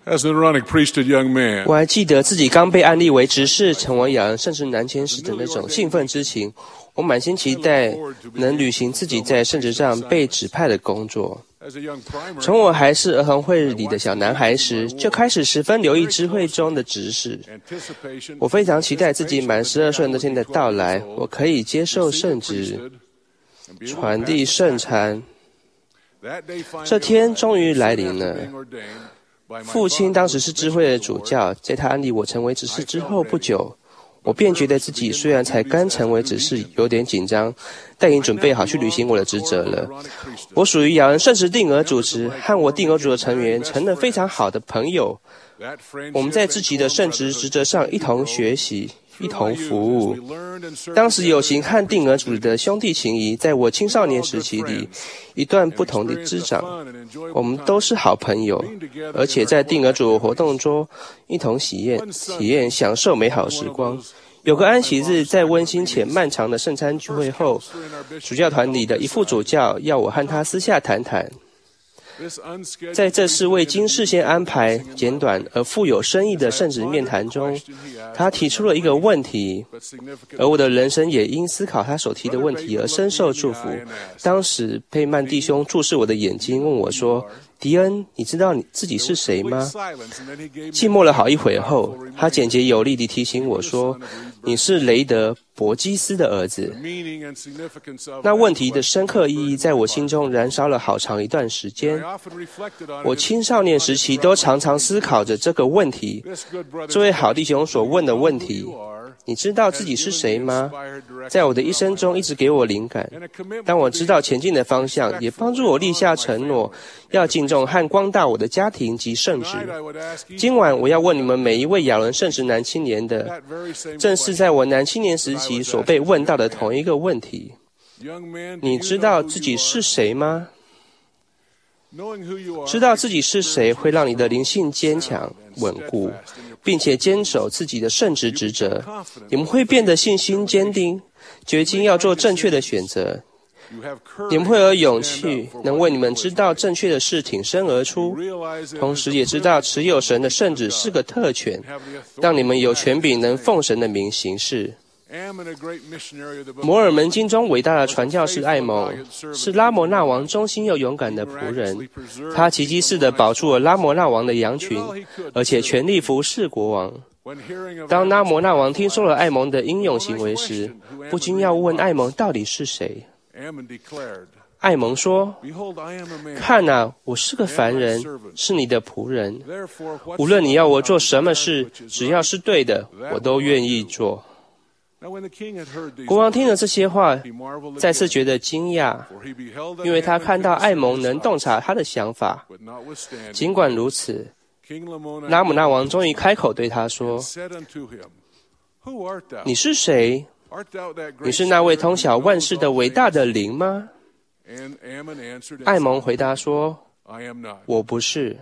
As an Aaronic priesthood young man, 我还记得自己刚被安立为执事，成为亚伦圣职男签时的那种兴奋之情。我满心期待能履行自己在圣职上被指派的工作。 as a young primer, 从我还是儿童会里的小男孩时，就开始十分留意知会中的执事。 anticipation 我非常期待自己满12岁那天的到来，我可以接受圣职， and be 传递圣餐。 that day finally 这天终于来临了。 being ordained by my 父亲当时是知会的主教，在他安立我成为执事之后不久，我便觉得自己虽然才刚成为执事，有点紧张，但已经准备好去履行我的职责了。我属于亚伦圣职定额主持，和我定额组的成员成了非常好的朋友。 that friendship 我们在自己的圣职职责上一同学习，一同服务。 we learned and served 当时友情和定额组的兄弟情谊，在我青少年时期里一段不同的滋长。 fun and enjoyable 我们都是好朋友，而且在定额组活动中一同体验享受美好时光。有个安息日，在温馨且漫长的圣餐聚会后，主教团里的一副主教要我和他私下谈谈。 this unscheduled 在这次未经事先安排、简短而富有深意的圣职面谈中，他提出了一个问题， but significant 而我的人生也因思考他所提的问题而深受祝福。当时佩曼弟兄注视我的眼睛，问我说：“迪恩，你知道你自己是谁吗？” silence and then he gave 静默了好一会后，他简洁有力地提醒我说：“你是雷德·伯基斯的儿子。” meaning and significance of 那问题的深刻意义在我心中燃烧了好长一段时间。 I often reflected on 我 it 青少年时期都常常思考着这个问题。 this good brother 这位好弟兄所问的问题 you：“ are 你知道自己是谁吗？” inspired direction 在我的一生中一直给我灵感。 and a commitment 当我知道前进的方向，也帮助我立下承诺，要敬重和光大我的家庭及圣职。 Tonight I would ask each 今晚我要问你们每一位亚伦圣职男青年的， that very same 正是在我男青年时期所被问到的同一个问题： young man, do 你 you 知 know 道 who 自 you 己 are? 是谁吗？ Knowing who you are 知道自己是谁会让你的灵性坚强稳固，并且坚守自己的圣职职责。你们会变得信心坚定，决心要做正确的选择。 you have courage 你们会有勇 to stand 气 up，for 能 what 为你们 you 知 believe 道正确的事挺身而出， realize it 同 is 时 a 也知道 privilege 持有神的圣旨是个特权， to have the authority 让你们有 to act 权柄能 in his 奉神的名行事。 name. Am a great missionary of the book 摩尔门经中伟大的传教士艾蒙是拉摩纳王忠心又勇敢的仆人，他奇迹似的保住了拉摩纳王的羊群，而且全力服侍国王。 when hearing of 当拉摩纳王听说了艾蒙的英勇行为时，不禁要问艾蒙到底是谁。 Ammon declared, 艾蒙说 Behold, I am a：“ man. 看啊，我是个凡人，是你的仆人。 Therefore, 无论你要我做什么 whatsoever 事， which is 只要是对的，我都愿意做。” Now when the king had heard these 国王听了这些话， he marveled 再次 again, 觉得惊讶， for he beheld that 因为他 Ammon 看到 could 艾 discern 蒙 his 能 thoughts. 洞察他的想法。 But notwithstanding, 尽管如此， King Lamoni 拉姆纳王终于开口对他说 said unto him, Who art thou? 你是谁？ Art thou that great 你是那位 spirit 通晓 who 万 knows 事的 all 伟大 things? 的灵吗？” And Ammon answered and 艾 said, 蒙回答说 I am not.：“ 我不是。”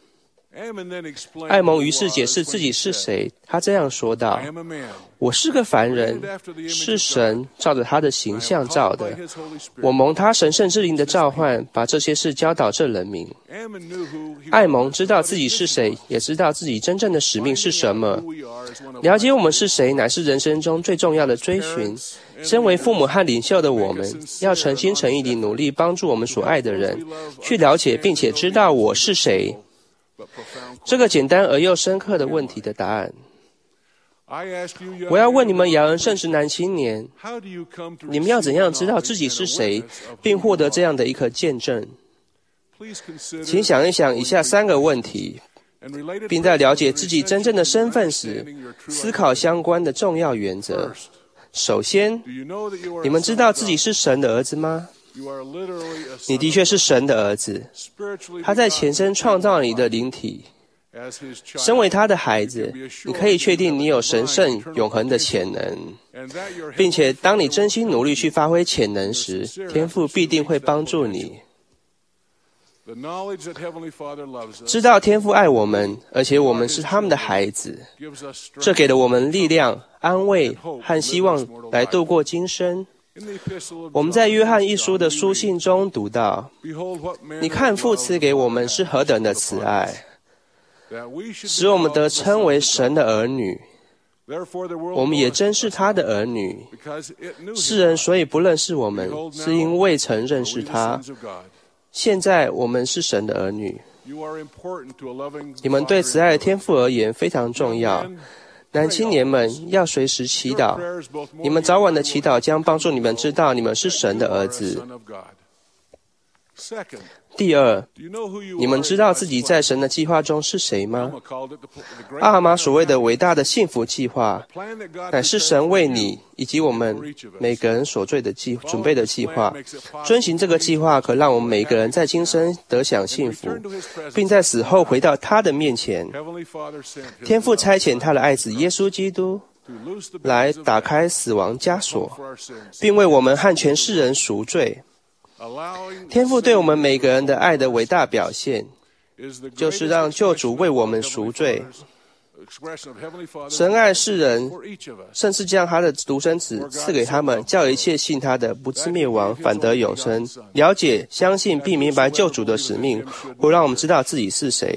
Ammon then explained 艾蒙 who 于 he 是解 was 释 when 自己 he 是 said, 谁。他这样说道 I am a man. 我是个凡人，是神照着他的形象造的。我蒙他神圣之灵的召唤，把这些事教导这人民。艾蒙知道自己是谁，也知道自己真正的使命是什么。了解我们是谁，乃是人生中最重要的追寻。身为父母和领袖的我们，要诚心诚意地努力帮助我们所爱的人，去了解并且知道我是谁。这个简单而又深刻的问题的答案。我要问你们亚伦圣职男青年，你们要怎样知道自己是谁，并获得这样的一个见证？请想一想以下3个问题，并在了解自己真正的身份时，思考相关的重要原则。首先，你们知道自己是神的儿子吗？你的确是神的儿子，他在前生创造你的灵体。身为他的孩子，你可以确定你有神圣永恒的潜能，并且当你真心努力去发挥潜能时，天父必定会帮助你。知道天父爱我们，而且我们是他们的孩子，这给了我们力量、安慰和希望来度过今生。我们在约翰一书的书信中读到，你看父赐给我们是何等的慈爱， 使我们得称为神的儿女。我们也真是他的儿女。世人所以不认识我们，是因未曾认识他。现在我们是神的儿女。你们对慈爱的天父而言非常重要。男青年们要随时祈祷，你们早晚的祈祷将帮助你们知道你们是神的儿子。第二，你们知道自己在神的计划中是谁吗？阿哈玛所谓的伟大的幸福计划，乃是神为你以及我们每个人所准备的计划。遵行这个计划，可让我们每个人在今生得享幸福，并在死后回到他的面前。天父差遣他的爱子耶稣基督来打开死亡枷锁，并为我们和全世人赎罪。天父对我们每个人的爱的伟大表现，就是让救主为我们赎罪。神爱世人，甚至将他的独生子赐给他们，叫一切信他的不至灭亡，反得永生。了解、相信并明白救主的使命，会让我们知道自己是谁。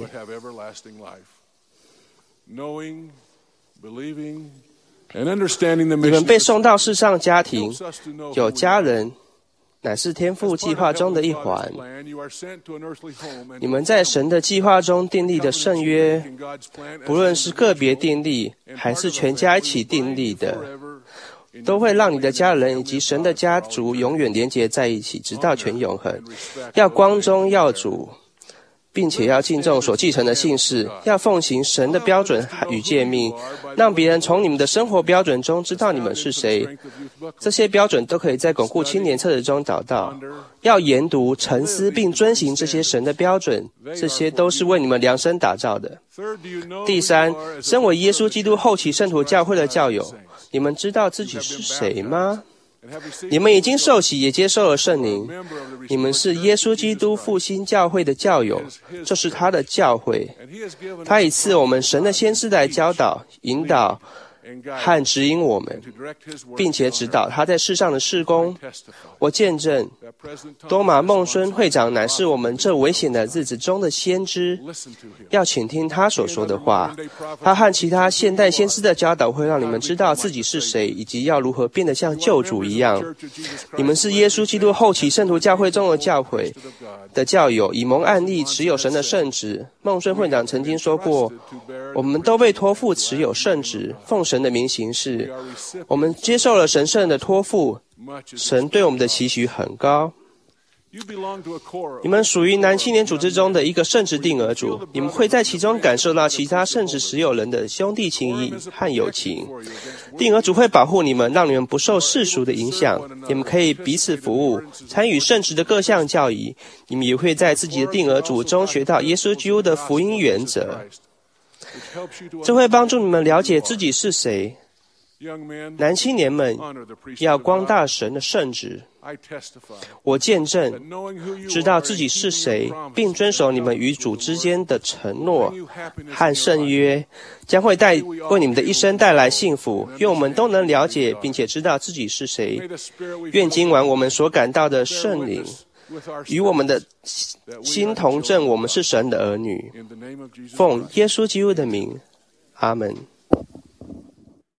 你们被送到世上家庭，有家人，乃是天父计划中的一环。你们在神的计划中订立的圣约，不论是个别订立，还是全家一起订立的，都会让你的家人以及神的家族永远连结在一起，直到全永恒。要光宗耀祖，并且要敬重所继承的姓氏，要奉行神的标准与诫命，让别人从你们的生活标准中知道你们是谁。这些标准都可以在巩固青年册子中找到。要研读、沉思并遵行这些神的标准，这些都是为你们量身打造的。第三，身为耶稣基督后期圣徒教会的教友，你们知道自己是谁吗？你们已经受洗，也接受了圣灵。你们是耶稣基督复兴教会的教友，这是他的教会。他以赐我们神的先知来教导、引导和指引我们，并且指导他在世上的事工。我见证，多马孟孙会长乃是我们这危险的日子中的先知，要倾听他所说的话。他和其他现代先知的教导会让你们知道自己是谁，以及要如何变得像救主一样。你们是耶稣基督后期圣徒教会中的教会的教友，以蒙案例持有神的圣职。孟孙会长曾经说过，我们都被托付持有圣职，奉神的名行事。我们接受了神圣的托付，神对我们的期许很高。你们属于男青年组织中的一个圣职定额组，你们会在其中感受到其他圣职持有人的兄弟情谊和友情。定额组会保护你们，让你们不受世俗的影响。你们可以彼此服务，参与圣职的各项教义。你们也会在自己的定额组中学到耶稣基督的福音原则，这会帮助你们了解自己是谁。男青年们要光大神的圣职。我见证，知道自己是谁，并遵守你们与主之间的承诺和圣约，将会为你们的一生带来幸福。愿我们都能了解并且知道自己是谁。愿今晚我们所感到的圣灵与我们的心同证，我们是神的儿女。奉耶稣基督的名，阿们。